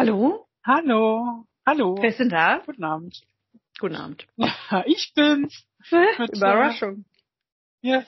Hallo? Hallo. Wer ist denn da? Guten Abend. Guten Abend. Ja, ich bin's. Mit, Überraschung. Yes.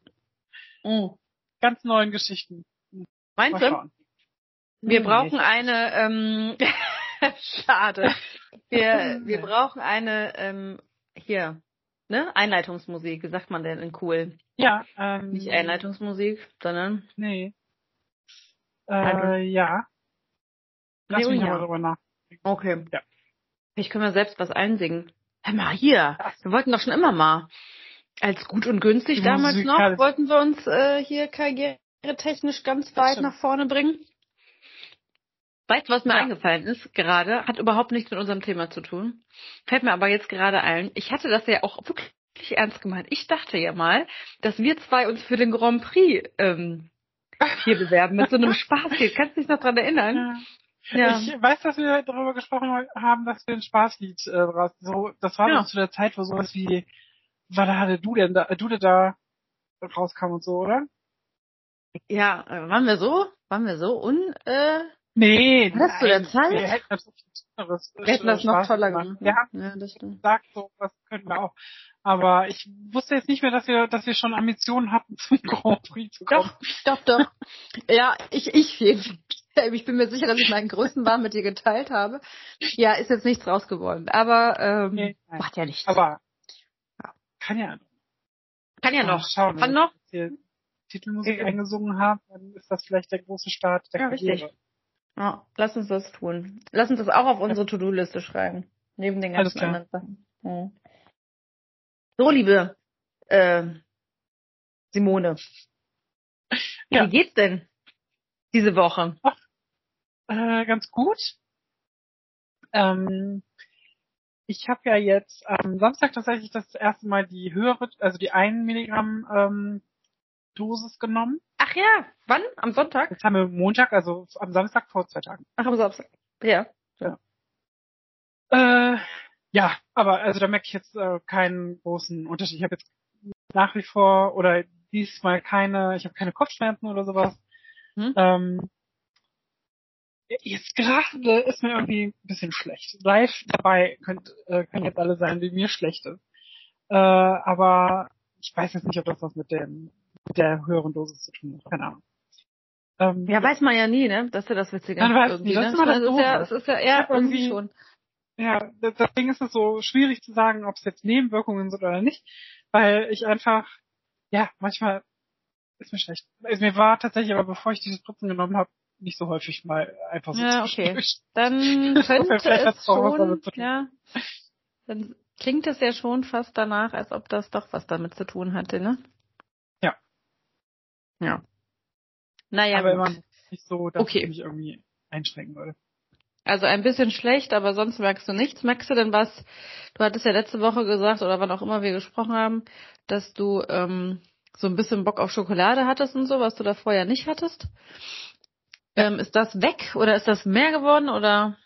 Ganz neuen Geschichten. Meinst Mal du? schauen. Wir Nee, brauchen nicht. eine, schade. Wir brauchen eine, hier, ne? Einleitungsmusik. Wie sagt man denn in cool? Ja, Nicht Einleitungsmusik, sondern... Nee. Also, Ja. Lass mich ja. nochmal drüber nach. Okay. Ja. Vielleicht können wir selbst was einsingen. Hör mal, hier. Das- Wir wollten doch schon immer mal. Als gut und günstig Die damals Musik noch, halt- wollten wir uns hier karrieretechnisch ganz weit stimmt. nach vorne bringen. Weißt du, was mir eingefallen ist gerade? Hat überhaupt nichts mit unserem Thema zu tun. Fällt mir aber jetzt gerade ein. Ich hatte das ja auch wirklich ernst gemeint. Ich dachte ja mal, dass wir zwei uns für den Grand Prix hier bewerben mit so einem Spaßlied. Kannst du dich noch dran erinnern? Ja. Ich weiß, dass wir darüber gesprochen haben, dass wir ein Spaßlied das war so zu der Zeit, wo sowas wie was hatte Dude da rauskam und so, oder? Ja, waren wir so? Nee, Hast du der Zeit? Wir hätten das noch toller gemacht. Wir haben das stimmt. gesagt, so was können wir auch. Aber ich wusste jetzt nicht mehr, dass wir schon Ambitionen hatten, zum Grand Prix zu kommen. Doch. Ja, ich bin mir sicher, dass ich meinen größten Wahn mit dir geteilt habe. Ja, ist jetzt nichts raus geworden. Aber macht ja nichts. Aber kann ja noch. Schauen, Kann noch. Wenn ich Titelmusik eingesungen habe, dann ist das vielleicht der große Start der Karriere. Richtig. Ja, lass uns das tun. Lass uns das auch auf unsere To-Do-Liste schreiben. Neben den ganzen anderen Sachen. Ja. So, liebe Simone. Ja. Wie geht's denn diese Woche? Ach, ganz gut. Ich habe ja jetzt am Samstag tatsächlich das erste Mal die höhere, also die 1 Milligramm Dosis genommen. Ach ja, wann? Am Sonntag? Jetzt haben wir Montag, also am Samstag vor 2 Tagen. Ach, am Samstag. Ja. Ja, aber also da merke ich jetzt keinen großen Unterschied. Ich habe jetzt nach wie vor oder diesmal ich habe keine Kopfschmerzen oder sowas. Jetzt gerade ist mir irgendwie ein bisschen schlecht. Live dabei können jetzt alle sein, wie mir schlecht ist. Aber ich weiß jetzt nicht, ob das was mit der höheren Dosis zu tun hat. Keine Ahnung. Weiß man ja nie, ne? Das ist ja das Witzige. Man weiß nie, das ist immer das Doofe. Es ist ja eher irgendwie schon. Ja, deswegen ist es so schwierig zu sagen, ob es jetzt Nebenwirkungen sind oder nicht, weil ich einfach, manchmal ist mir schlecht. Also mir war tatsächlich, aber bevor ich diese Spritzen genommen habe, nicht so häufig mal einfach so okay. Dann könnte es schon, dann klingt es ja schon fast danach, als ob das doch was damit zu tun hatte, ne? Ja. Naja, aber immer nicht so, dass ich mich irgendwie einschränken würde. Also ein bisschen schlecht, aber sonst merkst du nichts. Merkst du denn was? Du hattest ja letzte Woche gesagt, oder wann auch immer wir gesprochen haben, dass du so ein bisschen Bock auf Schokolade hattest und so, was du da vorher nicht hattest. Ist das weg oder ist das mehr geworden oder?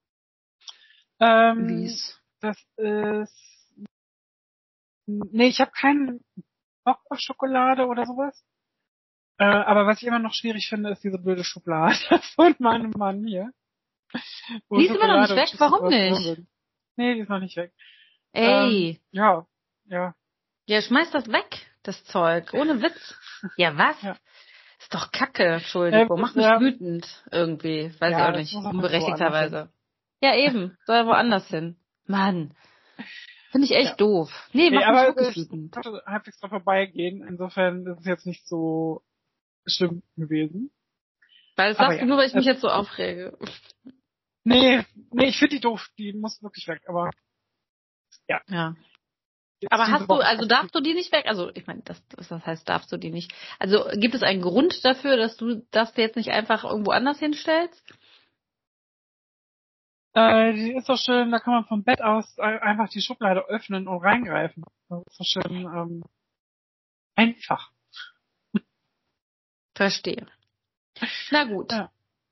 Wie's? Das ist... Nee, ich habe keinen Bock auf Schokolade oder sowas. Aber was ich immer noch schwierig finde, ist diese blöde Schokolade von meinem Mann hier. Die ist immer noch nicht weg? Warum nicht? Nee, die ist noch nicht weg. Ey. Ja. Ja, schmeiß das weg, das Zeug. Ohne Witz. Ja, was? Ja. Ist doch Kacke, Entschuldigung. Macht mich wütend irgendwie. Weiß ich auch nicht. Unberechtigterweise. Ja, eben. Soll er woanders hin. Mann. Finde ich echt doof. Nee, macht mich wirklich wütend. Ich wollte halbwegs drauf vorbeigehen. Insofern ist es jetzt nicht so schlimm gewesen. Weil das sagst du nur, weil ich mich jetzt so aufrege. Nee, ich finde die doof. Die muss wirklich weg, aber ja. Aber darfst du die nicht weg? Also, ich meine, das heißt, darfst du die nicht. Also, gibt es einen Grund dafür, dass du das jetzt nicht einfach irgendwo anders hinstellst? Die ist doch schön, da kann man vom Bett aus einfach die Schublade öffnen und reingreifen. Das ist doch schön einfach. Verstehe. Na gut. Ja.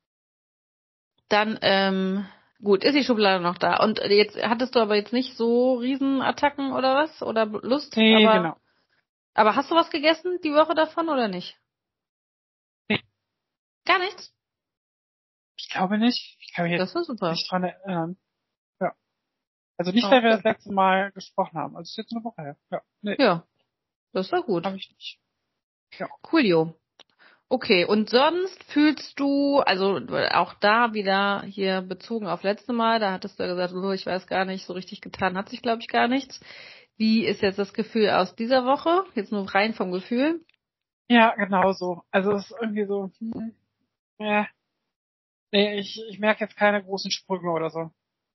Dann, gut, ist die Schublade noch da. Und jetzt hattest du aber jetzt nicht so Riesenattacken oder was? Oder Lust? Nee, genau. Aber hast du was gegessen die Woche davon oder nicht? Nee. Gar nichts? Ich glaube nicht. Ich kann mich Das jetzt war super. nicht dran erinnern. Ja. Also nicht, weil wir das letzte Mal gesprochen haben. Also es ist jetzt eine Woche her. Ja. Nee, Ja, das war gut. habe ich nicht. Ja. Coolio. Okay, und sonst fühlst du, also auch da wieder hier bezogen auf letzte Mal, da hattest du ja gesagt, oh, ich weiß gar nicht, so richtig getan hat sich, glaube ich, gar nichts. Wie ist jetzt das Gefühl aus dieser Woche? Jetzt nur rein vom Gefühl. Ja, genau so. Also es ist irgendwie so, ja. Nee, ich merke jetzt keine großen Sprünge oder so.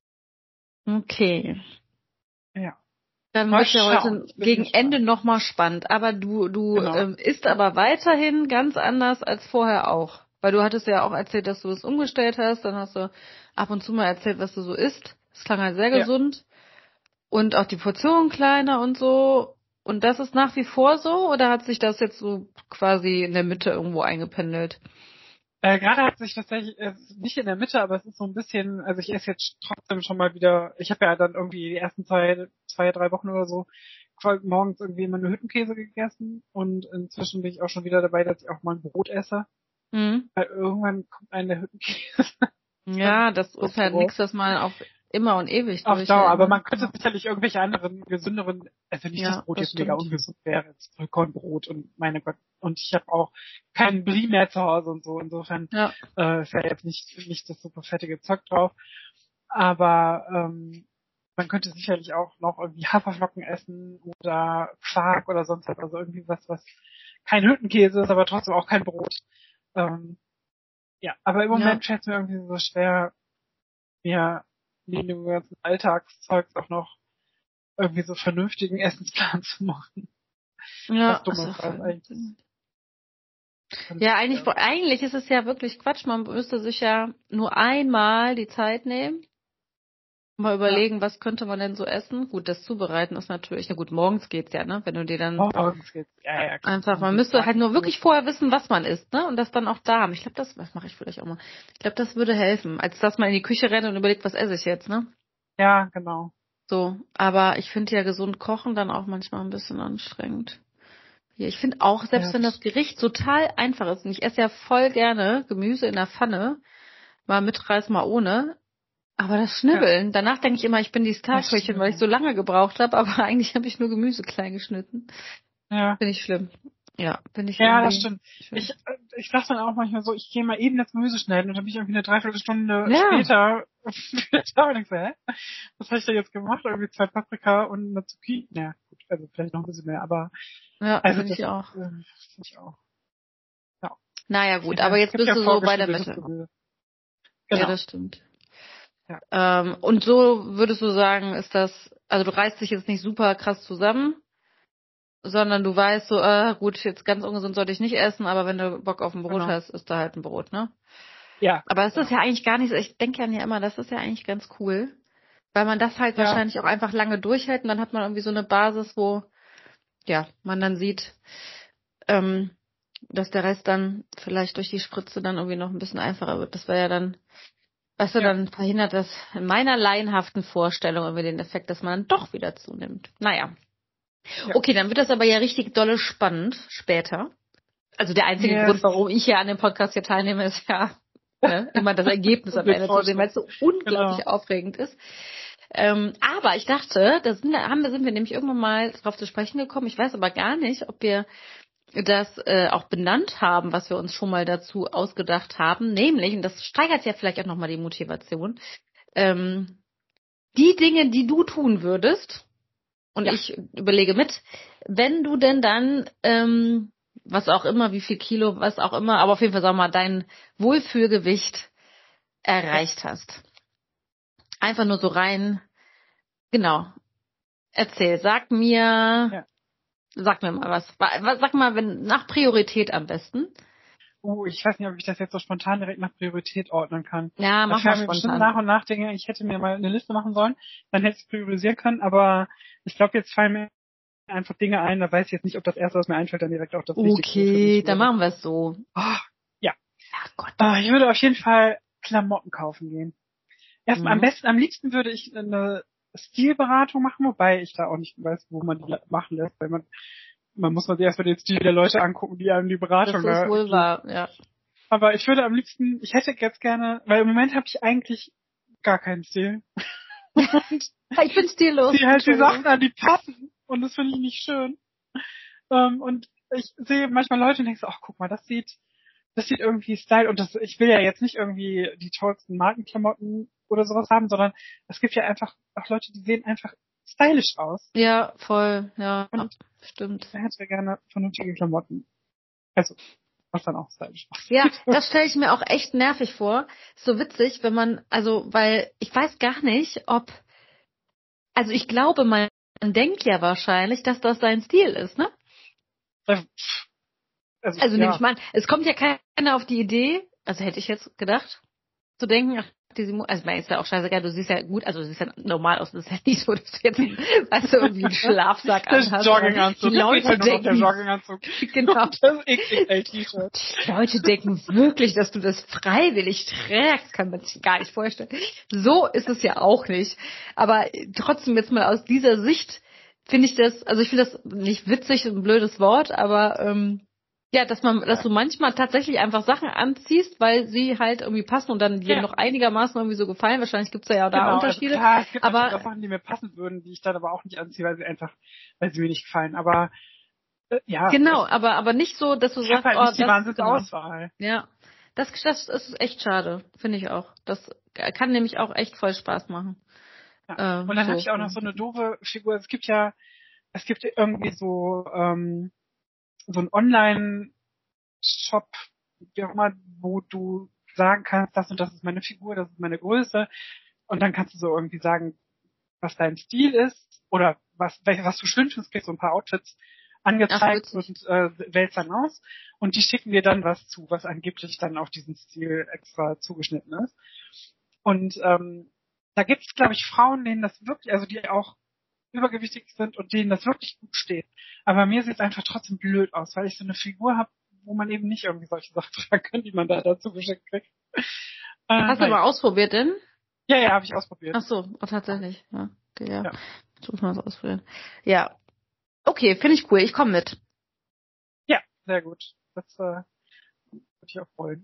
Okay. Ja. Dann Mal wird ja schauen. heute Ich bin gegen gespannt. Ende nochmal spannend. Aber du Genau. isst aber weiterhin ganz anders als vorher auch. Weil du hattest ja auch erzählt, dass du es umgestellt hast. Dann hast du ab und zu mal erzählt, was du so isst. Das klang halt sehr Ja. gesund. Und auch die Portionen kleiner und so. Und das ist nach wie vor so? Oder hat sich das jetzt so quasi in der Mitte irgendwo eingependelt? Gerade hat sich tatsächlich, es ist nicht in der Mitte, aber es ist so ein bisschen, also ich esse jetzt trotzdem schon mal wieder, ich habe ja dann irgendwie die ersten zwei, 3 Wochen oder so morgens irgendwie immer nur Hüttenkäse gegessen und inzwischen bin ich auch schon wieder dabei, dass ich auch mal ein Brot esse, Mhm. weil irgendwann kommt einem der Hüttenkäse. Ja, das ist halt So. nichts, was man auf immer und ewig Auf Dauer, durchhält, aber ne? man könnte sicherlich irgendwelche anderen, gesünderen, also nicht, dass Ja, Brot das jetzt mega stimmt. ungesund wäre, jetzt Vollkornbrot und meine Gott, und ich habe auch keinen Brie mehr zu Hause und so, insofern Ja. ist ja jetzt nicht das super fettige Zeug drauf, aber man könnte sicherlich auch noch irgendwie Haferflocken essen oder Quark oder sonst was, also irgendwie was kein Hüttenkäse ist, aber trotzdem auch kein Brot. Ja, aber im Ja. Moment fällt es mir irgendwie so schwer, mir neben dem ganzen Alltagszeugs auch noch irgendwie so vernünftigen Essensplan zu machen. Ja, Was dumm ist ist, auch weil es voll. alles Ja, schwer. eigentlich ist es ja wirklich Quatsch. Man müsste sich ja nur einmal die Zeit nehmen, mal Ja, überlegen, was könnte man denn so essen. Gut, das Zubereiten ist natürlich, na gut, morgens geht's ja, ne? Wenn du dir dann morgens geht's. Ja, klar. einfach, man Jeden müsste Tag. halt nur wirklich vorher wissen, was man isst, ne? Und das dann auch da haben. Ich glaube, das mache ich vielleicht auch mal. Ich glaube, das würde helfen, als dass man in die Küche rennt und überlegt, was esse ich jetzt, ne? Ja, genau. So, aber ich finde ja gesund kochen dann auch manchmal ein bisschen anstrengend. Ja, ich finde auch, Ja, selbst wenn das Gericht total einfach ist, und ich esse ja voll gerne Gemüse in der Pfanne, mal mit Reis, mal ohne, aber das ja, Schnibbeln, danach denke ich immer, ich bin die das Starköchin, weil ich stimmt. so lange gebraucht habe, aber eigentlich habe ich nur Gemüse klein geschnitten. Ja. Finde ich schlimm. Ja, finde ich Ja, das irgendwie stimmt. schlimm. Ich sag dann auch manchmal so, ich gehe mal eben das Gemüse schneiden und dann bin ich irgendwie eine Dreiviertelstunde Ja, später da und denk so, hä? Was habe ich da jetzt gemacht? Irgendwie 2 Paprika und eine Zucchini. Ja, gut, also vielleicht noch ein bisschen mehr, aber ja, also finde das ich auch. finde ich auch. Ja. Naja, gut, aber Es jetzt gibt bist ja du so bei der vorgeschnittenes Mitte. Gemüse. Ja, Genau. das stimmt. Ja. Und so würdest du sagen, ist das, also du reißt dich jetzt nicht super krass zusammen, sondern du weißt so, gut, jetzt ganz ungesund sollte ich nicht essen, aber wenn du Bock auf ein Brot Genau. hast, ist da halt ein Brot, ne? Ja, Aber es ist genau. ja eigentlich gar nicht so, ich denke ja immer, das ist ja eigentlich ganz cool, weil man das halt Ja, wahrscheinlich auch einfach lange durchhält und dann hat man irgendwie so eine Basis, wo, ja, man dann sieht, ähm, dass der Rest dann vielleicht durch die Spritze dann irgendwie noch ein bisschen einfacher wird. Das wäre ja dann, weißt du, ja, dann verhindert das in meiner laienhaften Vorstellung irgendwie den Effekt, dass man dann doch wieder zunimmt. Naja. ja. Okay, dann wird das aber ja richtig dolle spannend später. Also der einzige Yes. Grund, warum ich hier an dem Podcast hier teilnehme, ist ja immer das Ergebnis am Mit Ende zu sehen, weil Vorschlag. es so Genau. unglaublich aufregend ist. Aber ich dachte, sind wir nämlich irgendwann mal drauf zu sprechen gekommen. Ich weiß aber gar nicht, ob wir das auch benannt haben, was wir uns schon mal dazu ausgedacht haben. Nämlich, und das steigert ja vielleicht auch nochmal die Motivation, ähm, die Dinge, die du tun würdest, und Ja. ich überlege mit, wenn du denn dann, was auch immer, wie viel Kilo, was auch immer, aber auf jeden Fall, sag mal, dein Wohlfühlgewicht Ja. erreicht hast. Einfach nur so rein, genau. Erzähl, Ja. sag mir mal was. Sag mal, wenn, nach Priorität am besten. Ich weiß nicht, ob ich das jetzt so spontan direkt nach Priorität ordnen kann. Ja, Da mach mal fallen mir bestimmt spontan. nach und nach Dinge, ich hätte mir mal eine Liste machen sollen, dann hätte ich es priorisieren können, aber ich glaube, jetzt fallen mir einfach Dinge ein, da weiß ich jetzt nicht, ob das erste, was mir einfällt, dann direkt auch das Wichtigste für Okay, mich dann wäre. machen wir es so. Ja. Ach Gott. Ich würde auf jeden Fall Klamotten kaufen gehen. Erstmal Mhm. am liebsten würde ich eine Stilberatung machen, wobei ich da auch nicht weiß, wo man die machen lässt, weil man muss sich erstmal den Stil der Leute angucken, die einem die Das Beratung ist da wohl geben. wahr, ja. Aber ich würde am liebsten, ich hätte jetzt gerne, weil im Moment habe ich eigentlich gar keinen Stil. Und Ich bin stillos. die halt die Sachen an, die passen. Und das finde ich nicht schön. Und ich sehe manchmal Leute und denke so, ach guck mal, das sieht irgendwie Style. Und ich will ja jetzt nicht irgendwie die tollsten Markenklamotten oder sowas haben, sondern es gibt ja einfach auch Leute, die sehen einfach stylisch aus. Ja, voll, ja, Und stimmt. ich hätte gerne vernünftige Klamotten. Also, was dann auch stylisch aussieht. Ja, das stelle ich mir auch echt nervig vor. Ist so witzig, wenn man, weil ich weiß gar nicht, also ich glaube, man denkt ja wahrscheinlich, dass das sein Stil ist, ne? Also nehme ich mal an, es kommt ja keiner auf die Idee, also hätte ich jetzt gedacht, zu denken, ach, also mir ist ja auch scheißegal, du siehst ja gut, also du siehst ja normal aus, das ist ja nicht so, dass du jetzt, weißt du, irgendwie einen Schlafsack anhast. Jogginganzug. Die Leute denken, der Jogginganzug. Genau. Das XXL-T-Shirt. Die Leute denken wirklich, dass du das freiwillig trägst, kann man sich gar nicht vorstellen. So ist es ja auch nicht. Aber trotzdem jetzt mal aus dieser Sicht finde ich das, also ich finde das nicht witzig, ein blödes Wort, aber ja, dass du manchmal tatsächlich einfach Sachen anziehst, weil sie halt irgendwie passen und dann dir noch einigermaßen irgendwie so gefallen. Wahrscheinlich gibt's ja da Unterschiede. Also klar, es gibt aber auch Sachen, die mir passen würden, die ich dann aber auch nicht anziehe, weil sie mir nicht gefallen. Aber ja. Genau, aber nicht so, dass du sagst, halt nicht die das ist Wahnsinnsauswahl. Ja, das ist echt schade, finde ich auch. Das kann nämlich auch echt voll Spaß machen. Ja. Und dann hatte ich auch noch so eine doofe Figur. Es gibt irgendwie so ein Online-Shop, wie auch immer, wo du sagen kannst, das und das ist meine Figur, das ist meine Größe. Und dann kannst du so irgendwie sagen, was dein Stil ist oder was du schön findest, kriegst so ein paar Outfits angezeigt und wählst dann aus. Und die schicken dir dann was zu, was angeblich dann auf diesen Stil extra zugeschnitten ist. Und da gibt es, glaube ich, Frauen, denen das wirklich, also die auch übergewichtig sind und denen das wirklich gut steht. Aber mir sieht es einfach trotzdem blöd aus, weil ich so eine Figur habe, wo man eben nicht irgendwie solche Sachen tragen kann, die man da dazu geschickt kriegt. Hast du mal ausprobiert denn? Ja, habe ich ausprobiert. Ach so, tatsächlich. Ja, okay, ja. Jetzt muss man das ausprobieren. Ja. Okay, finde ich cool. Ich komme mit. Ja, sehr gut. Das würde ich auch freuen.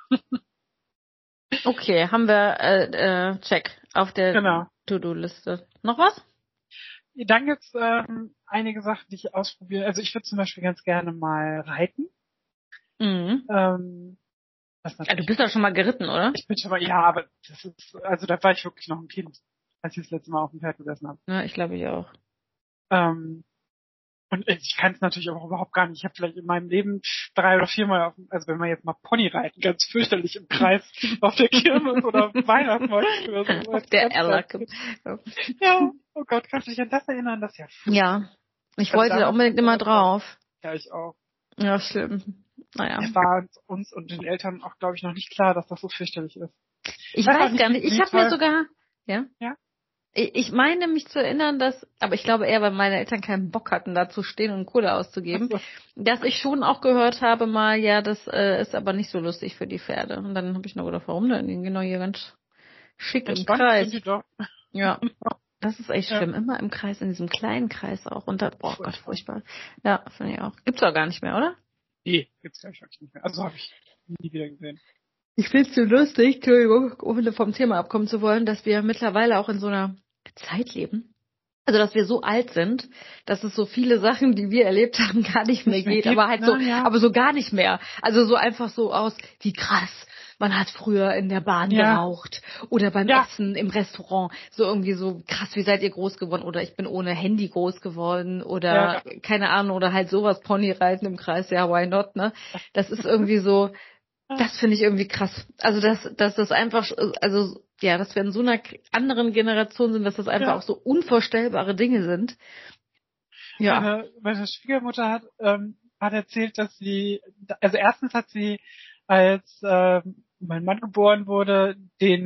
Okay, haben wir Check auf der To-Do-Liste. Noch was? Dann gibt's einige Sachen, die ich ausprobiere. Also ich würde zum Beispiel ganz gerne mal reiten. Mhm. Du bist doch schon mal geritten, oder? Ich bin schon mal, ja, aber da war ich wirklich noch ein Kind, als ich das letzte Mal auf dem Pferd gesessen habe. Ja, ich glaube ich auch. Und ich kann es natürlich auch überhaupt gar nicht. Ich habe vielleicht in meinem Leben 3 oder 4 Mal, also wenn man jetzt mal Pony reiten, ganz fürchterlich im Kreis auf der Kirmes oder Weihnachtsmarkt oder so. Auf der Erlacke. Ja, oh Gott, kannst du dich an das erinnern? Das ist ja furchtbar. Ja, ich wollte da unbedingt immer drauf. Ja, ich auch. Ja, schlimm. Naja. Es war uns und den Eltern auch, glaube ich, noch nicht klar, dass das so fürchterlich ist. Ich weiß gar nicht. Ich habe mir sogar, ja? Ja? Ich meine mich zu erinnern, aber ich glaube eher, weil meine Eltern keinen Bock hatten, da zu stehen und Kohle auszugeben, dass ich schon auch gehört habe mal, ja, das ist aber nicht so lustig für die Pferde. Und dann habe ich nur gedacht, warum denn? Genau hier ganz schick im Kreis. Sind die doch. Ja, das ist echt schlimm. Immer im Kreis, in diesem kleinen Kreis auch. Und oh Gott, furchtbar. Ja, finde ich auch. Gibt's auch gar nicht mehr, oder? Nee, gibt's glaube ich wirklich nicht mehr. Also habe ich nie wieder gesehen. Ich find's so lustig, Entschuldigung, ohne vom Thema abkommen zu wollen, dass wir mittlerweile auch in so einer Zeit leben. Also, dass wir so alt sind, dass es so viele Sachen, die wir erlebt haben, gar nicht mehr geht. Aber halt so, aber so gar nicht mehr. Also so einfach so aus, wie krass. Man hat früher in der Bahn geraucht oder beim Essen im Restaurant. So irgendwie so krass, wie seid ihr groß geworden? Oder ich bin ohne Handy groß geworden oder keine Ahnung, oder halt sowas, Ponyreiten im Kreis, ja, why not, ne? Das ist irgendwie so, das finde ich irgendwie krass. Also, dass das einfach, also, ja, dass wir in so einer anderen Generation sind, dass das einfach auch so unvorstellbare Dinge sind. Ja. Meine Schwiegermutter hat erzählt, dass also erstens hat sie, als mein Mann geboren wurde,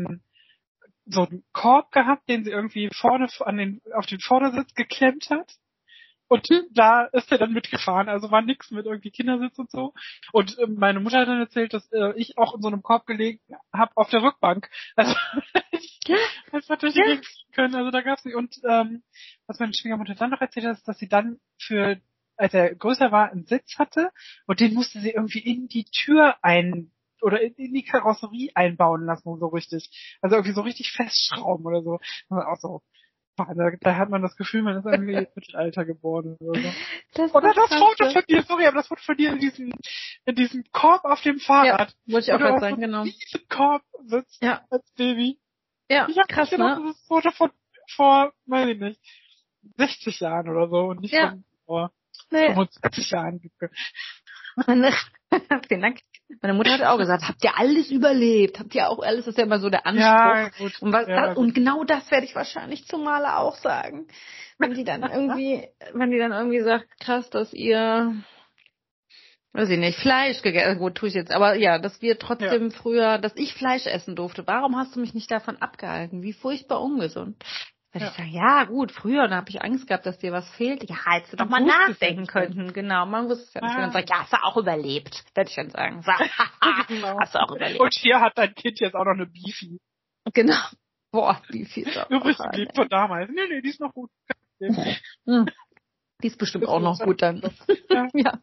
so einen Korb gehabt, den sie irgendwie vorne auf den Vordersitz geklemmt hat. Und da ist er dann mitgefahren, also war nix mit irgendwie Kindersitz und so. Und meine Mutter hat dann erzählt, dass ich auch in so einem Korb gelegen habe auf der Rückbank. Also ich einfach durch die Gegend fliegen können. Also da gab's nicht. Und was meine Schwiegermutter dann noch erzählt hat, ist, dass sie dann als er größer war, einen Sitz hatte und den musste sie irgendwie in die Tür oder in die Karosserie einbauen lassen und so richtig. Also irgendwie so richtig festschrauben oder so. Und auch so, da hat man das Gefühl, man ist irgendwie im Mittelalter geboren oder so. Das Oder ist das krass. Foto von dir, sorry, aber das Foto von dir in diesem Korb auf dem Fahrrad. Ja, wollte ich auch Wo du gerade auf sagen, so genau. einem riesen Korb sitzt Ja, als Baby. ja, Ich habe krass, nicht gedacht, ne? das ist ein Foto von vor, weiß ich nicht, 60 Jahren oder so und nicht Ja, von vor nee. 25 Jahren. Meine, vielen Dank. Meine Mutter hat auch gesagt, habt ihr alles überlebt? Habt ihr auch alles? Das ist ja immer so der Ja, Anspruch. gut. Und, Ja, und genau das werde ich wahrscheinlich zu Male auch sagen. Wenn die dann irgendwie sagt, krass, dass ihr, weiß ich nicht, Fleisch gegessen, gut, tue ich jetzt, aber ja, dass wir ja. trotzdem früher, dass ich Fleisch essen durfte. Warum hast du mich nicht davon abgehalten? Wie furchtbar ungesund. Weil ich sage, ja gut, früher, da habe ich Angst gehabt, dass dir was fehlt. Ja, hättest du doch mal Man wusste es ja nachdenken nicht. können. Genau, man wusste es ja nicht. Und dann sagt, ja, hast du auch überlebt. Werde ich dann sagen. So, Genau. hast du auch überlebt. Und hier hat dein Kind jetzt auch noch eine Beefy. Genau. Boah, wie viel ist Übrigens auch die von damals. Nee, die ist noch gut. Die ist bestimmt auch noch gut dann. Ja. Ja.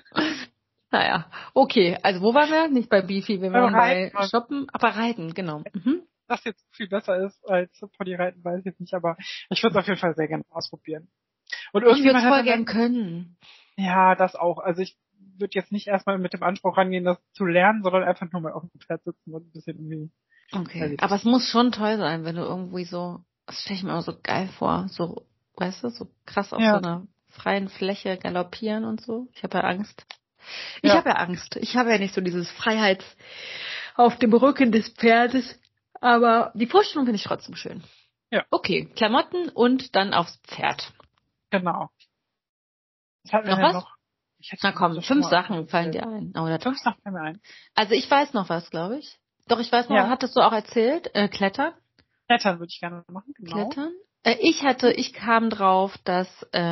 Naja, okay. Also wo waren wir? Nicht bei Beefy, wir waren bei Shoppen, aber Reiten, genau. Mhm. Das jetzt viel besser ist als Ponyreiten, weiß ich jetzt nicht, aber ich würde es auf jeden Fall sehr gerne ausprobieren. Und Ich würde es voll hat gern können. Ja, das auch. Also ich würde jetzt nicht erstmal mit dem Anspruch rangehen, das zu lernen, sondern einfach nur mal auf dem Pferd sitzen und ein bisschen irgendwie. Okay. Aber es muss schon toll sein, wenn du irgendwie so, das stelle ich mir immer so geil vor, so, weißt du, so krass auf so einer freien Fläche galoppieren und so. Ich habe ja Angst. Ich habe ja Angst. Ich habe ja nicht so dieses Freiheits auf dem Rücken des Pferdes. Aber die Vorstellung finde ich trotzdem schön. Ja. Okay, Klamotten und dann aufs Pferd. Genau. Was hatten wir Noch denn was? noch? Na komm, 5 Sachen fallen dir ein. Oder 5 Sachen fallen mir ein. Also ich weiß noch was, glaube ich. Doch, ich weiß noch, hattest du auch erzählt? Klettern? Klettern würde ich gerne machen, genau. Klettern? Ich kam drauf, dass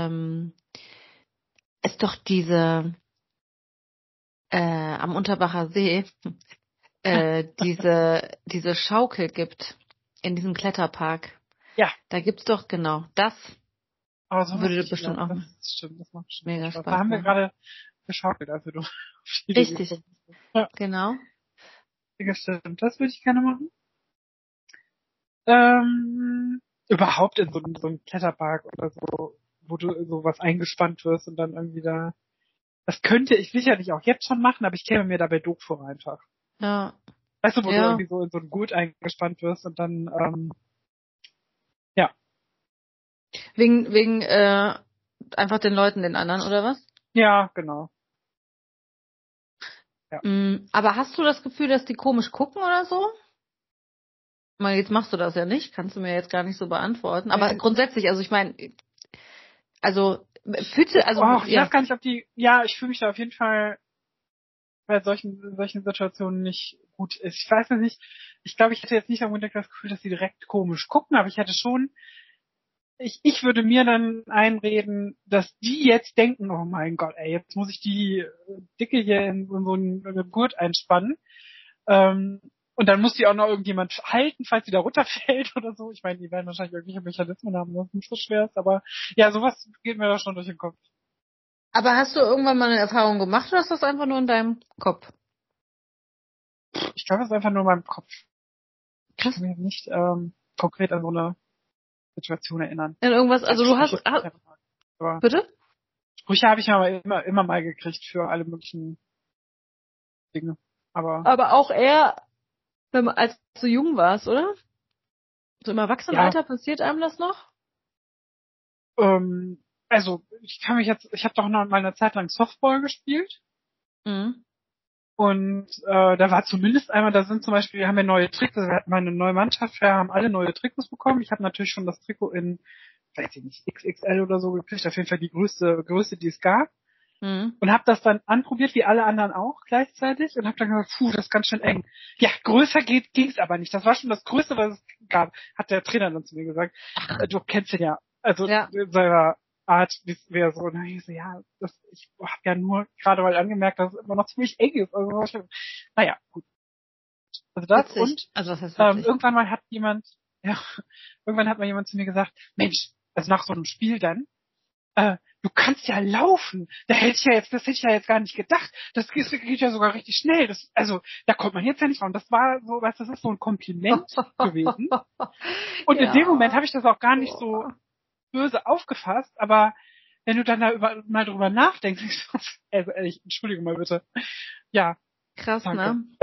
es doch diese am Unterbacher See diese Schaukel gibt in diesem Kletterpark. Ja. Da gibt's doch genau das. Aber so würde bestimmt auch. Das stimmt, das macht bestimmt mega Spaß. Spaß. Da haben wir gerade geschaukelt, also du. Richtig. Ja. Genau. Ja, stimmt. Das würde ich gerne machen. Überhaupt in so einem Kletterpark oder so, wo du so was eingespannt wirst und dann irgendwie da. Das könnte ich sicherlich auch jetzt schon machen, aber ich käme mir dabei doof vor einfach. Ja. Weißt du, wo du irgendwie so in so ein Gurt eingespannt wirst und dann, ja. Wegen einfach den Leuten, den anderen, oder was? Ja, genau. Ja. Aber hast du das Gefühl, dass die komisch gucken oder so? Mal, jetzt machst du das ja nicht, kannst du mir jetzt gar nicht so beantworten. Aber grundsätzlich, also ich meine, also Füße, also ich weiß gar nicht, ob die. Ja, ich fühle mich da auf jeden Fall bei solchen Situationen nicht gut. Ich weiß es nicht. Ich glaube, ich hätte jetzt nicht unbedingt das Gefühl, dass sie direkt komisch gucken, aber ich hätte schon. Ich würde mir dann einreden, dass die jetzt denken, oh mein Gott, ey, jetzt muss ich die Dicke hier in so einen Gurt einspannen. Und dann muss die auch noch irgendjemand halten, falls sie da runterfällt oder so. Ich meine, die werden wahrscheinlich irgendwelche Mechanismen haben, das nicht so schwer ist, aber ja, sowas geht mir da schon durch den Kopf. Aber hast du irgendwann mal eine Erfahrung gemacht oder ist das einfach nur in deinem Kopf? Ich glaube, das ist einfach nur in meinem Kopf. Krass. Ich kann mich nicht konkret an so eine Situation erinnern. In irgendwas, also du hast... Bitte? Sprüche habe ich aber immer mal gekriegt für alle möglichen Dinge. Aber auch eher, als du jung warst, oder? So im Erwachsenenalter passiert einem das noch? Also, ich habe doch noch mal eine Zeit lang Softball gespielt. Mhm. Und da war zumindest einmal, wir haben ja neue Trikots, wir hatten mal eine neue Mannschaft, wir haben alle neue Trikots bekommen. Ich habe natürlich schon das Trikot in, weiß ich nicht, XXL oder so gekriegt, auf jeden Fall die Größe, die es gab. Mhm. Und habe das dann anprobiert, wie alle anderen auch gleichzeitig und habe dann gesagt, das ist ganz schön eng. Ja, größer ging's aber nicht. Das war schon das Größte, was es gab, hat der Trainer dann zu mir gesagt. Du kennst ihn ja. Also in seiner Art, wie er so, ich so, ja, ich habe ja nur gerade mal angemerkt, dass es immer noch ziemlich eng ist. Also, naja, gut. Also das witzig. Und also das heißt irgendwann hat mal jemand zu mir gesagt, Mensch, also nach so einem Spiel dann, du kannst ja laufen. Das hätte ich ja jetzt gar nicht gedacht. Das geht ja sogar richtig schnell. Da kommt man jetzt ja nicht ran. Das war so, das ist so ein Kompliment gewesen. Und in dem Moment habe ich das auch gar nicht so böse aufgefasst, aber wenn du dann mal drüber nachdenkst, also ehrlich, entschuldige mal bitte. Ja. Krass, danke. ne?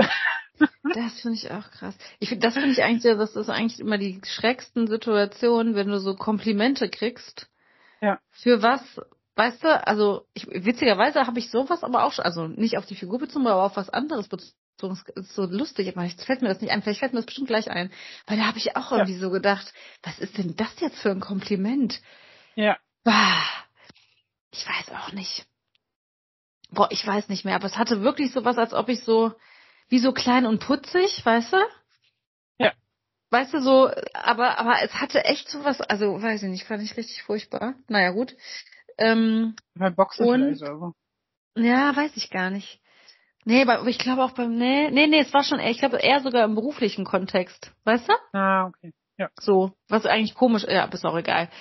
Das finde ich auch krass. Das finde ich eigentlich, das ist eigentlich immer die schrägsten Situationen, wenn du so Komplimente kriegst. Ja. Für was, weißt du, also witzigerweise habe ich sowas aber auch schon, also nicht auf die Figur bezogen, aber auf was anderes bezogen. Das ist so lustig, aber jetzt fällt mir das nicht ein. Vielleicht fällt mir das bestimmt gleich ein. Weil da habe ich auch irgendwie so gedacht, was ist denn das jetzt für ein Kompliment? Ja. Bah, ich weiß auch nicht. Boah, ich weiß nicht mehr, aber es hatte wirklich sowas, als ob ich so, wie so klein und putzig, weißt du? Ja. Weißt du, so, aber es hatte echt sowas, also, weiß ich nicht, fand ich richtig furchtbar. Naja, gut. Beim Boxen vielleicht oder so. Ja, weiß ich gar nicht. Nee, aber ich glaube auch nee, es war schon, ich glaube eher sogar im beruflichen Kontext, weißt du? Ah, okay. Ja. So, was eigentlich komisch, ja, ist auch egal.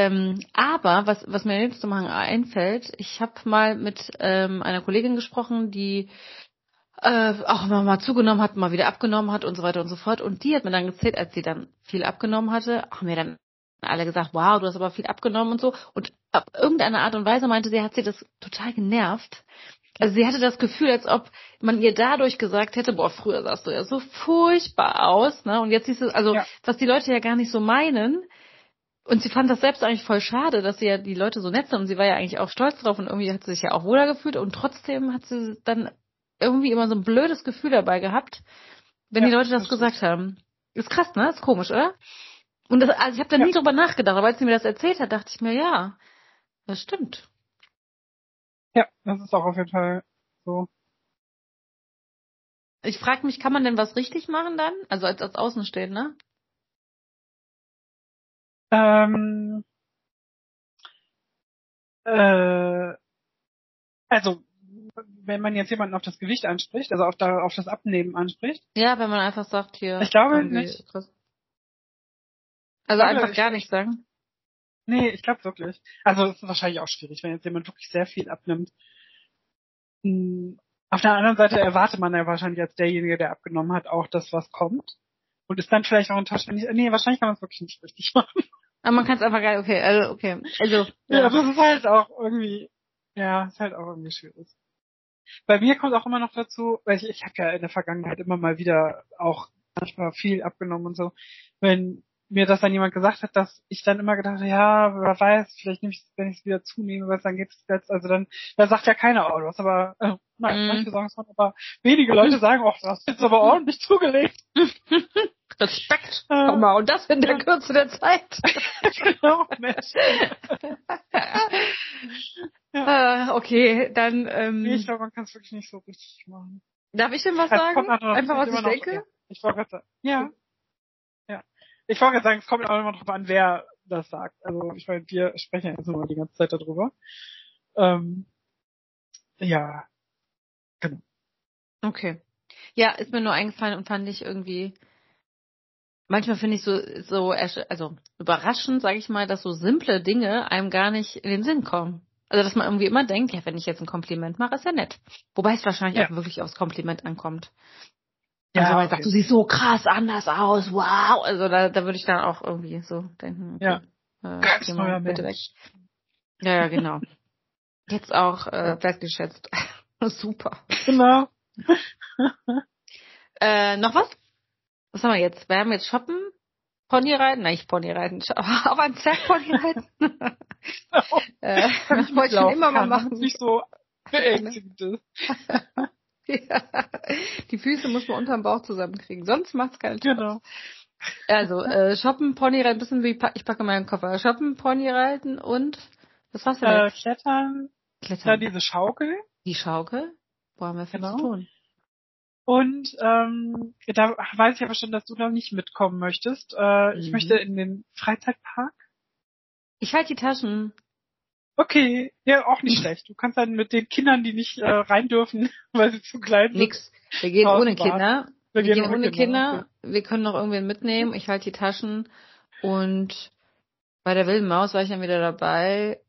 Aber was mir jetzt zum Zusammenhang einfällt, ich habe mal mit einer Kollegin gesprochen, die auch immer mal zugenommen hat, mal wieder abgenommen hat und so weiter und so fort. Und die hat mir dann erzählt, als sie dann viel abgenommen hatte, haben mir dann alle gesagt, wow, du hast aber viel abgenommen und so. Und auf irgendeine Art und Weise meinte sie, hat sie das total genervt. Also sie hatte das Gefühl, als ob man ihr dadurch gesagt hätte, boah, früher sahst du ja so furchtbar aus, ne? Und jetzt siehst du, also was die Leute ja gar nicht so meinen. Und sie fand das selbst eigentlich voll schade, dass sie ja die Leute so nett sind. Und sie war ja eigentlich auch stolz drauf und irgendwie hat sie sich ja auch wohler gefühlt. Und trotzdem hat sie dann irgendwie immer so ein blödes Gefühl dabei gehabt, wenn die Leute das gesagt haben. Ist krass, ne? Ist komisch, oder? Und also ich habe da nie drüber nachgedacht, aber als sie mir das erzählt hat, dachte ich mir, ja, das stimmt. Ja, das ist auch auf jeden Fall so. Ich frage mich, kann man denn was richtig machen dann? Also als Außenstehender? Also, wenn man jetzt jemanden auf das Gewicht anspricht, also auf das Abnehmen anspricht. Ja, wenn man einfach sagt, hier. Ich glaube nicht. Krass. Also einfach gar nichts sagen? Nee, ich glaube wirklich. Also es ist wahrscheinlich auch schwierig, wenn jetzt jemand wirklich sehr viel abnimmt. Auf der anderen Seite erwartet man ja wahrscheinlich als derjenige, der abgenommen hat, auch, dass was kommt. Und ist dann vielleicht auch enttäuscht, nee, wahrscheinlich kann man es wirklich nicht richtig machen. Aber man kann es einfach geil, okay. Also, ja, das ist halt auch irgendwie, ist halt auch irgendwie schwierig. Bei mir kommt auch immer noch dazu, weil ich habe ja in der Vergangenheit immer mal wieder auch manchmal viel abgenommen und so, wenn mir das dann jemand gesagt hat, dass ich dann immer gedacht habe, ja, wer weiß, vielleicht nehme ich es, wenn ich es wieder zunehme, was dann geht es jetzt, also dann, da sagt ja keiner, oh, du hast aber, manche sagen es schon, aber wenige Leute sagen, oh, du hast jetzt aber ordentlich zugelegt. Respekt, komm mal, und das in der Kürze der Zeit. Genau, Mensch. Okay, dann, nee, ich glaube, man kann es wirklich nicht so richtig machen. Darf ich denn was sagen? Einfach, was ich denke? Ja. Ich wollte gerade sagen, ja. Ich wollte gerade sagen, es kommt auch immer drauf an, wer das sagt. Also, ich meine, wir sprechen ja jetzt nur die ganze Zeit darüber. Ja, genau. Okay. Ja, ist mir nur eingefallen und fand ich irgendwie, manchmal finde ich so also überraschend, sage ich mal, dass so simple Dinge einem gar nicht in den Sinn kommen. Also, dass man irgendwie immer denkt, ja, wenn ich jetzt ein Kompliment mache, ist ja nett. Wobei es wahrscheinlich auch wirklich aufs Kompliment ankommt. Also, wenn man sagt, du siehst so krass anders aus, wow. Also, da würde ich dann auch irgendwie so denken. Okay, ganz neuer bitte weg. Mensch. Ja, genau. Jetzt auch wertgeschätzt. Super. Genau. Noch was? Was haben wir jetzt? Wir haben jetzt Shoppen, Ponyreiten, nein, nicht Ponyreiten, aber ein Zwergponyreiten. Das wollte ich schon immer mal machen. Das nicht so beängstigend ist. Ja. Die Füße muss man unterm Bauch zusammenkriegen, sonst macht's keinen Spaß. Genau. Also, Shoppen, Ponyreiten, bisschen wie, ich packe meinen Koffer. Shoppen, Ponyreiten und, was war's denn jetzt? Klettern. Ja, diese Schaukel. Die Schaukel? Boah, haben wir viel zu tun. Und da weiß ich aber schon, dass du da nicht mitkommen möchtest. Ich möchte in den Freizeitpark. Ich halte die Taschen. Okay, ja, auch nicht schlecht. Du kannst dann mit den Kindern, die nicht rein dürfen, weil sie zu klein sind. Nix. Wir gehen ohne Kinder. Wir gehen ohne Kinder. Okay. Wir können noch irgendwen mitnehmen. Ich halte die Taschen. Und bei der wilden Maus war ich dann wieder dabei.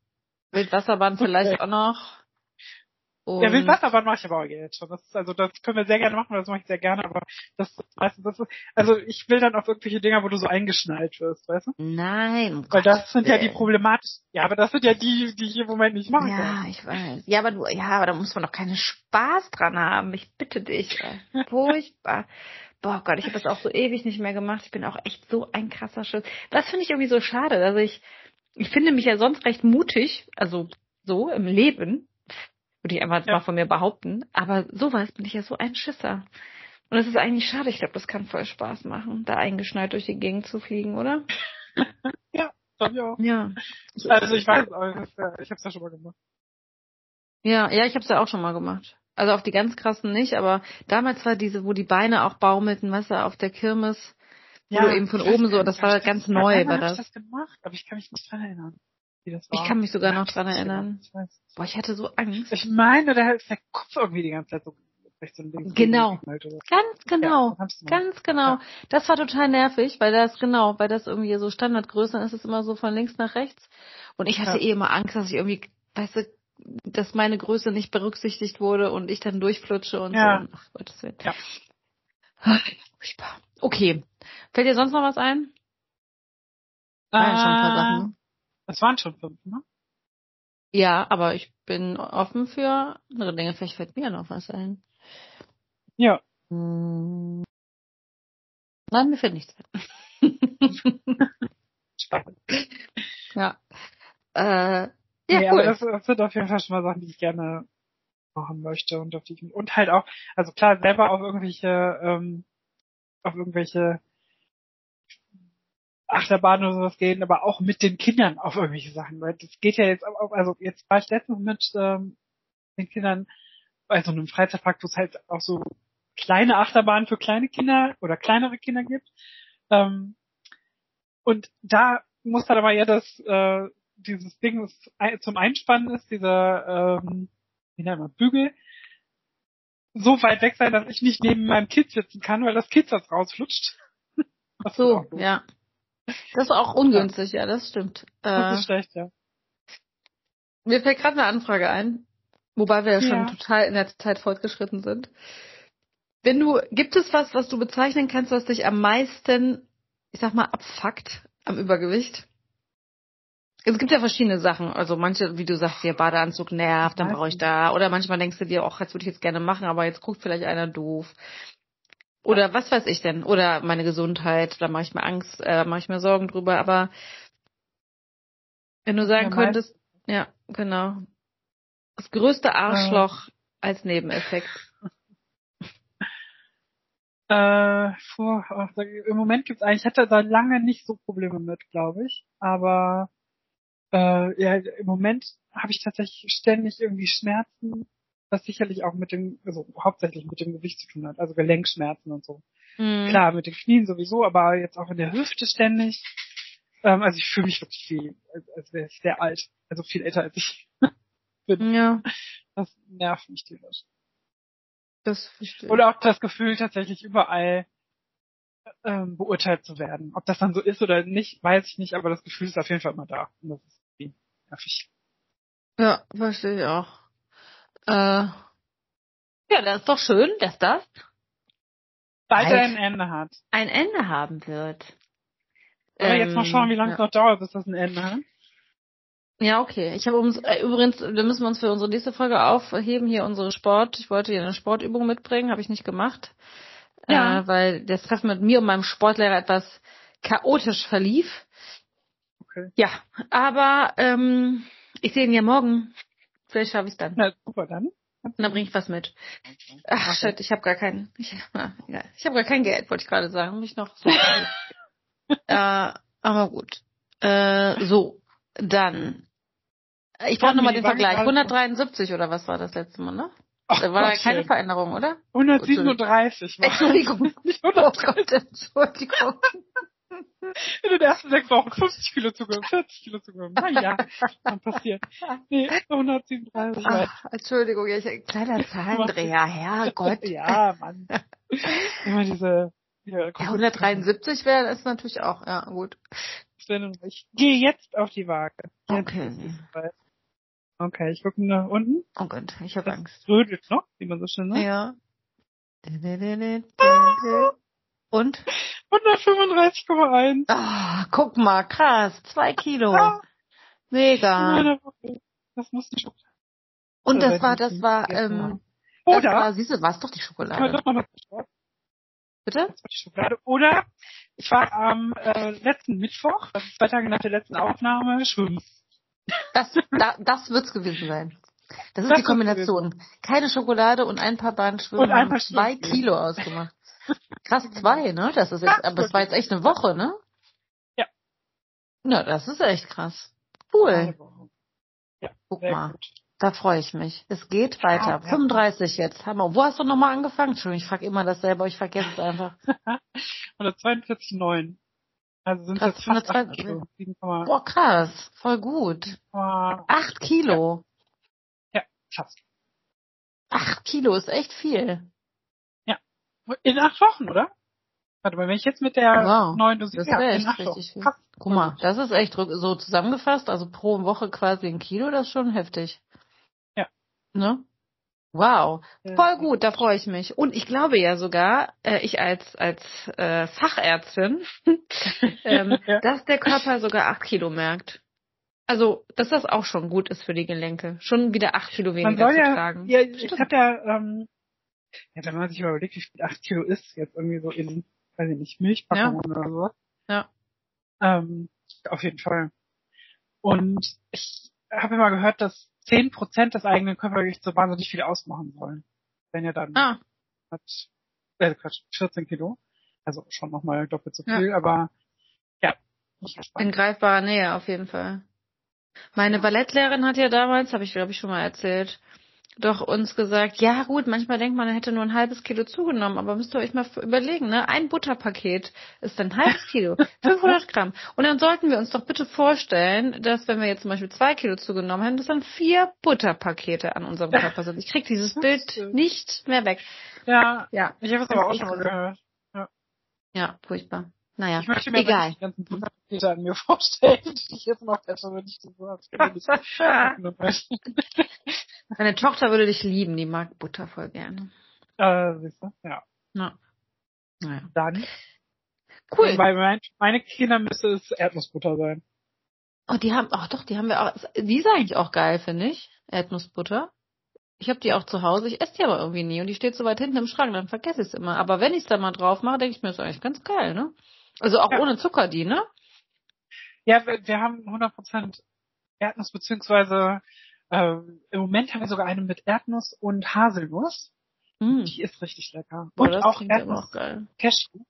Wildwasserbahn vielleicht auch noch. Und Ja, Wildwasserbahn mache ich aber auch jetzt schon. Das können wir sehr gerne machen, das mache ich sehr gerne, aber ich will dann auf irgendwelche Dinger, wo du so eingeschnallt wirst, weißt du? Nein, um Weil das Gottes sind ja die Willen. problematischen. Ja, aber das sind ja die ich im Moment nicht machen kann. Ja, ich weiß. Ja, aber da muss man doch keinen Spaß dran haben. Ich bitte dich. Furchtbar. Boah Gott, ich habe das auch so ewig nicht mehr gemacht. Ich bin auch echt so ein krasser Schiss. Das finde ich irgendwie so schade. Also ich finde mich ja sonst recht mutig, also so im Leben, würde ich einfach mal von mir behaupten. Aber sowas bin ich ja so ein Schisser. Und das ist eigentlich schade. Ich glaube, das kann voll Spaß machen, da eingeschneit durch die Gegend zu fliegen, oder? Ja, glaube ich auch. Ja. Also ich weiß, aber ich habe es ja schon mal gemacht. Ja, ich habe es ja auch schon mal gemacht. Also auf die ganz krassen nicht, aber damals war diese, wo die Beine auch baumelten, weißt du, auf der Kirmes, wo du eben von oben so, das war ganz neu, war das. Ich habe das gemacht, aber ich kann mich nicht dran erinnern, wie das war. Ich kann mich sogar noch dran erinnern. Ich weiß. Boah, ich hatte so Angst. Ich meine, da ist der Kopf irgendwie die ganze Zeit so rechts und links. Genau. Ganz genau. Ja, ganz genau. Ja. Das war total nervig, weil das irgendwie so Standardgröße ist, es immer so von links nach rechts. Und ich hatte immer Angst, dass ich irgendwie, weißt du, dass meine Größe nicht berücksichtigt wurde und ich dann durchflutsche und so. Ach Gottes Willen. Ja. Furchtbar. Okay. Fällt dir sonst noch was ein? Schon ein paar Sachen, ne? Das waren schon 5, ne? Ja, aber ich bin offen für andere Dinge. Vielleicht fällt mir noch was ein. Ja. Nein, mir fällt nichts ein. Spannend. Ja. Ja, cool. Aber das sind auf jeden Fall schon mal Sachen, die ich gerne machen möchte und halt auch, also klar, selber auf irgendwelche Achterbahnen oder sowas gehen, aber auch mit den Kindern auf irgendwelche Sachen, weil das geht ja jetzt auch, also jetzt war ich letztens mit den Kindern bei so einem Freizeitpark, wo es halt auch so kleine Achterbahnen für kleine Kinder oder kleinere Kinder gibt. Und da muss dann aber dieses Ding, was zum Einspannen ist, dieser, wie nennt man, Bügel, so weit weg sein, dass ich nicht neben meinem Kind sitzen kann, weil das Kind das rausflutscht. Ach so, ja. Das ist auch ungünstig, ja, das stimmt. Das ist schlecht, ja. Mir fällt gerade eine Anfrage ein, wobei wir ja schon total in der Zeit fortgeschritten sind. Gibt es was du bezeichnen kannst, was dich am meisten, ich sag mal, abfuckt am Übergewicht? Es gibt ja verschiedene Sachen. Also manche, wie du sagst, der Badeanzug nervt, dann brauche ich da. Oder manchmal denkst du dir, ach, das würde ich jetzt gerne machen, aber jetzt guckt vielleicht einer doof. Oder was weiß ich denn? Oder meine Gesundheit, da mache ich mir Angst, mache ich mir Sorgen drüber. Aber wenn du sagen könntest, ja, genau. Das größte Arschloch als Nebeneffekt. Im Moment gibt's eigentlich, ich hatte da lange nicht so Probleme mit, glaube ich. Aber im Moment habe ich tatsächlich ständig irgendwie Schmerzen, was sicherlich auch hauptsächlich mit dem Gewicht zu tun hat, also Gelenkschmerzen und so. Klar, mit den Knien sowieso, aber jetzt auch in der Hüfte ständig. Also ich fühle mich wirklich als wäre ich sehr alt, also viel älter als ich bin. Ja. Das nervt mich tierisch. Das verstehe ich. Oder auch das Gefühl, tatsächlich überall beurteilt zu werden. Ob das dann so ist oder nicht, weiß ich nicht, aber das Gefühl ist auf jeden Fall immer da. Und das ist nervig. Ja, verstehe ich auch. Ja, das ist doch schön, dass das bald ein Ende hat. Ein Ende haben wird. Wollen wir jetzt mal schauen, wie lange es noch dauert, bis das ein Ende hat? Ja, okay. Ich habe übrigens, wir müssen uns für unsere nächste Folge aufheben, hier unsere Ich wollte hier eine Sportübung mitbringen, habe ich nicht gemacht. Ja. Weil das Treffen mit mir und meinem Sportlehrer etwas chaotisch verlief. Okay. Ja, aber ich sehe ihn ja morgen. Vielleicht schaffe ich es dann. Na, super, dann. Und dann bringe ich was mit. Ach, shit, ich habe gar kein Geld, wollte ich gerade sagen. Mich noch so. Aber gut. So, dann. Ich brauche nochmal den Vergleich. 173 oder was war das letzte Mal, ne? Da war keine Veränderung, oder? 137. Entschuldigung. Nicht 130. Oh Gott, Entschuldigung. In den ersten 6 Wochen 50 Kilo zugenommen, 40 Kilo zugenommen. Naja, kann passieren. Nee, 137. Entschuldigung, kleiner Zahlendreher, Herrgott. Ja, Mann. Immer diese... Ja, 173 wäre es natürlich auch, ja, gut. Ich gehe jetzt auf die Waage. Okay. Okay, ich gucke nach unten. Oh Gott, ich habe Das Angst. rödelt noch, wie man so schön sagt. Ja. Und? 135,1. Ah, guck mal, krass, 2 Kilo. Ah, in Mega. einer Woche. Das muss nicht Schokolade Und das sein. Oder, siehst du, war es doch die das Schokolade. war doch noch was. Bitte? Das war die Schokolade. Oder, ich war am letzten Mittwoch, also 2 Tage nach der letzten Aufnahme, schwimmen. Das wird's gewesen sein. Das ist Das die Kombination. Keine Schokolade und ein paar Bahnen schwimmen Und ein haben paar 2 Stunden. Kilo ausgemacht. Krass, 2, ne? Das ist jetzt, aber es war jetzt echt eine Woche, ne? Ja. Ja, das ist echt krass. Cool. Eine Woche. Ja, Guck sehr mal. gut. Da freue ich mich. Es geht weiter. Ja. 35 jetzt. Hammer. Wo hast du nochmal angefangen? Entschuldigung, ich frage immer dasselbe, aber ich vergesse es einfach. 142,9. Also sind Krass, das fast 8 120. Kilo. 7, Boah, krass. Voll gut. 8 Kilo. ja, fast. 8 Kilo ist echt viel. Ja. In 8 Wochen, oder? Warte mal, wenn ich jetzt mit der neuen Dose... Das ja, wäre in echt 8 richtig Wochen. viel. Krass. Guck mal, das ist echt so zusammengefasst, also pro Woche quasi 1 Kilo, das ist schon heftig. Ja. Ne? Wow. Ja. Voll gut, da freue ich mich. Und ich glaube ja sogar, ich als Fachärztin, Ja. dass der Körper sogar 8 Kilo merkt. Also, dass das auch schon gut ist für die Gelenke. Schon wieder 8 Kilo Man weniger soll zu ja, tragen. ja, ich hab ja, wenn man sich überlegt, wie viel 8 Kilo ist, jetzt irgendwie so in, weiß ich nicht, Milchpackungen oder so. Ja. Auf jeden Fall. Und ich habe immer gehört, dass 10% des eigenen Körpergewichts so wahnsinnig viel ausmachen sollen. Wenn ihr dann hat, Quatsch, 14 Kilo. Also schon nochmal doppelt so viel, aber ja. In greifbarer Nähe auf jeden Fall. Meine Ballettlehrerin hat ja damals, habe ich glaube ich schon mal erzählt, doch uns gesagt, ja gut, manchmal denkt man, er hätte nur ein halbes Kilo zugenommen, aber müsst ihr euch mal überlegen, ne? Ein Butterpaket ist ein halbes Kilo, 500 Gramm. Und dann sollten wir uns doch bitte vorstellen, dass wenn wir jetzt zum Beispiel 2 Kilo zugenommen hätten, dass dann 4 Butterpakete an unserem Körper sind. Ich krieg dieses Bild nicht mehr weg. Ja, ja. Ich habe es aber auch schon mal gehört. Ja, furchtbar. Naja, ich möchte mir egal. Die ganzen Butterpakete an mir vorstellen, die ich jetzt noch hätte, wenn ich das so habe. Meine Tochter würde dich lieben, die mag Butter voll gerne. Siehst du? Ja. Naja. Dann. Cool. Bei meine Kinder müsste es Erdnussbutter sein. Oh, die haben wir auch. Die ist eigentlich auch geil, finde ich. Erdnussbutter. Ich habe die auch zu Hause. Ich esse die aber irgendwie nie und die steht so weit hinten im Schrank, dann vergesse ich es immer. Aber wenn ich es da mal drauf mache, denke ich mir, das ist eigentlich ganz geil, ne? Also auch ohne Zucker, die, ne? Ja, wir haben 100% Erdnuss, beziehungsweise im Moment haben wir sogar eine mit Erdnuss und Haselnuss. Die ist richtig lecker. Boah, und das auch klingt aber auch geil. Cashew.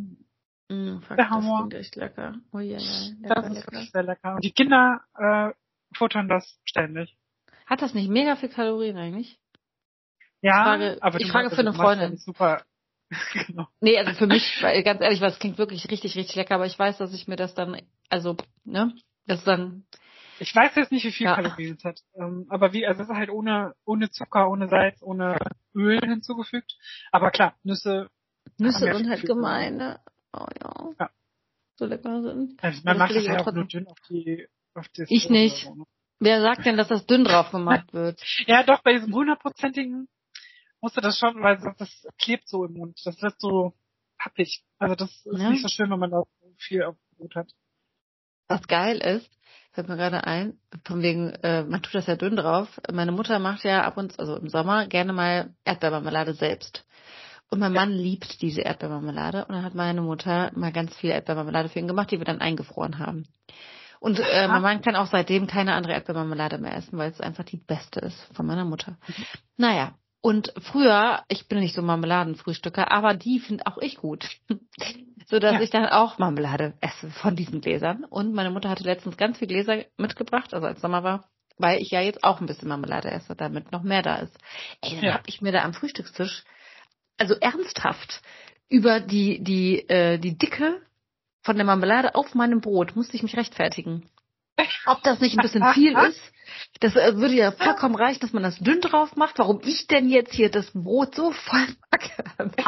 Fuck, das klingt echt lecker. Oh ja, das ist wirklich sehr lecker. Und die Kinder futtern das ständig. Hat das nicht mega viel Kalorien eigentlich? Ja, ich frage für eine Freundin. Super. Genau. Nee, also für mich, weil, ganz ehrlich, weil es klingt wirklich richtig, richtig lecker, aber ich weiß, dass ich mir das dann, also, ne, das dann... Ich weiß jetzt nicht, wie viel Kalorien es hat, aber es ist halt ohne Zucker, ohne Salz, ohne Öl hinzugefügt. Aber klar, Nüsse sind halt gemein, ne? Oh ja. So lecker sind. Also man macht das ja auch nur dünn auf die Ich nicht. So, ne? Wer sagt denn, dass das dünn drauf gemacht wird? Ja, doch, bei diesem 100%igen musst du das schon, weil das klebt so im Mund. Das wird so happig. Also das ist nicht so schön, wenn man da viel auf dem Brot hat. Was geil ist, fällt mir gerade ein, von wegen, man tut das ja dünn drauf. Meine Mutter macht ja ab und zu, also im Sommer, gerne mal Erdbeermarmelade selbst. Und mein Mann liebt diese Erdbeermarmelade. Und dann hat meine Mutter mal ganz viel Erdbeermarmelade für ihn gemacht, die wir dann eingefroren haben. Und mein Mann kann auch seitdem keine andere Erdbeermarmelade mehr essen, weil es einfach die beste ist von meiner Mutter. Naja, und früher, ich bin nicht so Marmeladenfrühstücker, aber die finde auch ich gut. Sodass ich dann auch Marmelade esse von diesen Gläsern. Und meine Mutter hatte letztens ganz viele Gläser mitgebracht, also als Sommer war, weil ich ja jetzt auch ein bisschen Marmelade esse, damit noch mehr da ist. Ey, dann habe ich mir da am Frühstückstisch, also ernsthaft, über die Dicke von der Marmelade auf meinem Brot musste ich mich rechtfertigen. Ob das nicht ein bisschen viel ist? Das würde ja vollkommen reichen, dass man das dünn drauf macht. Warum ich denn jetzt hier das Brot so voll packe?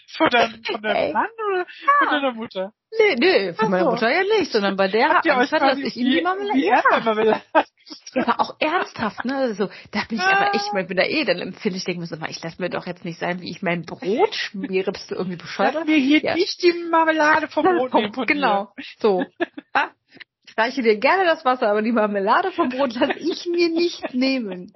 Von deinem Mann oder von deiner Mutter? Nee, von meiner Mutter ja nicht, sondern bei der Habt ihr euch Angst hat, dass quasi ich ihm die Marmelade... wie Erdbeermarmelade Ja, aber auch ernsthaft, ne? Also, da bin ich aber echt mal wieder dann empfinde ich, denke mir so, ich lass mir doch jetzt nicht sein, wie ich mein Brot schmiere. Bist du irgendwie bescheuert? Lass mir hier nicht die Marmelade vom Brot nehmen von Genau, so. Ja, ich reiche dir gerne das Wasser, aber die Marmelade vom Brot lasse ich mir nicht nehmen.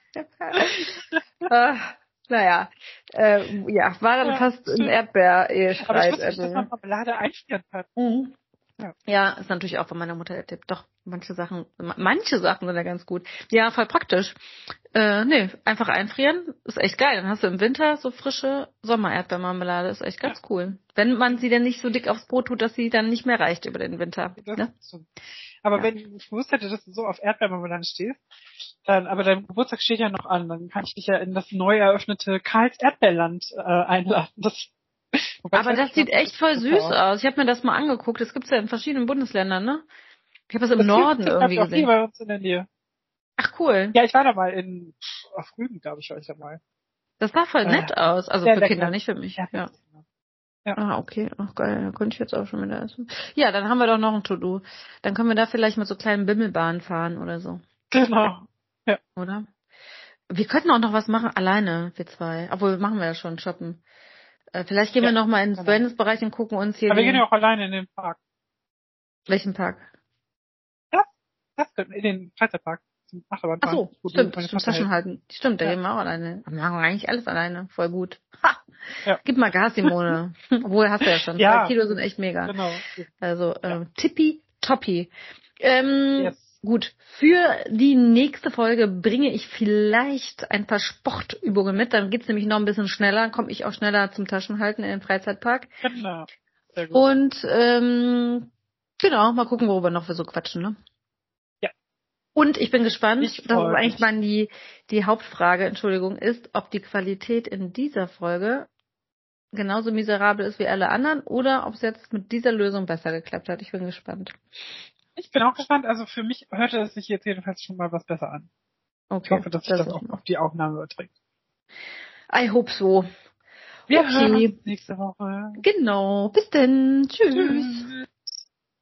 Naja, war dann fast ein Erdbeer-Ehestreit. Aber ich wusste nicht, dass man Marmelade einfrieren kann. Mhm. Ja, ist natürlich auch von meiner Mutter der Tipp. Doch, manche Sachen sind ja ganz gut. Ja, voll praktisch. Einfach einfrieren, ist echt geil. Dann hast du im Winter so frische Sommer-Erdbeermarmelade, ist echt ganz cool. Wenn man sie dann nicht so dick aufs Brot tut, dass sie dann nicht mehr reicht über den Winter. Ne? Aber wenn ich gewusst hätte, dass du so auf Erdbeermarmelade stehst, aber dein Geburtstag steht ja noch an, dann kann ich dich ja in das neu eröffnete Karls Erdbeerland einladen. Aber das sieht echt voll süß aus. Ich habe mir das mal angeguckt. Das gibt's ja in verschiedenen Bundesländern, ne? Ich habe das im Norden irgendwie gesehen. Hier bei uns in der Nähe. Ach, cool. Ja, ich war da mal auf Rügen, glaube ich, war ich da mal. Das sah voll nett aus. Also für Kinder, nicht für mich. Ja. Ah, okay. Ach, geil. Da könnte ich jetzt auch schon wieder essen. Ja, dann haben wir doch noch ein To-Do. Dann können wir da vielleicht mit so kleinen Bimmelbahnen fahren oder so. Genau. Ja. Oder? Wir könnten auch noch was machen, alleine, wir zwei. Obwohl, machen wir ja schon, shoppen. Vielleicht gehen wir noch mal ins Wellnessbereich und gucken uns hier. Aber wir gehen ja auch alleine in den Park. Welchen Park? In den Freizeitpark. Zum Achterbahnfahren. Ach so, stimmt, zum Taschenhalten. Stimmt, da gehen wir auch alleine. Wir machen eigentlich alles alleine. Voll gut. Ha! Ja. Gib mal Gas, Simone. Obwohl, hast du ja schon. 2 Kilo sind echt mega. Genau. Also, tippitoppi. Gut, für die nächste Folge bringe ich vielleicht ein paar Sportübungen mit. Dann geht's nämlich noch ein bisschen schneller. Dann komme ich auch schneller zum Taschenhalten in den Freizeitpark. Genau. Sehr gut. Und genau, mal gucken, worüber noch wir so quatschen, ne? Ja. Und ich bin gespannt, das ist eigentlich mal die Hauptfrage, Entschuldigung, ist, ob die Qualität in dieser Folge genauso miserabel ist wie alle anderen oder ob es jetzt mit dieser Lösung besser geklappt hat. Ich bin gespannt. Ich bin auch gespannt. Also für mich hörte es sich jetzt jedenfalls schon mal was besser an. Okay. Ich hoffe, dass sich das auch auf die Aufnahme überträgt. I hope so. Wir hören uns nächste Woche. Genau. Bis denn. Tschüss.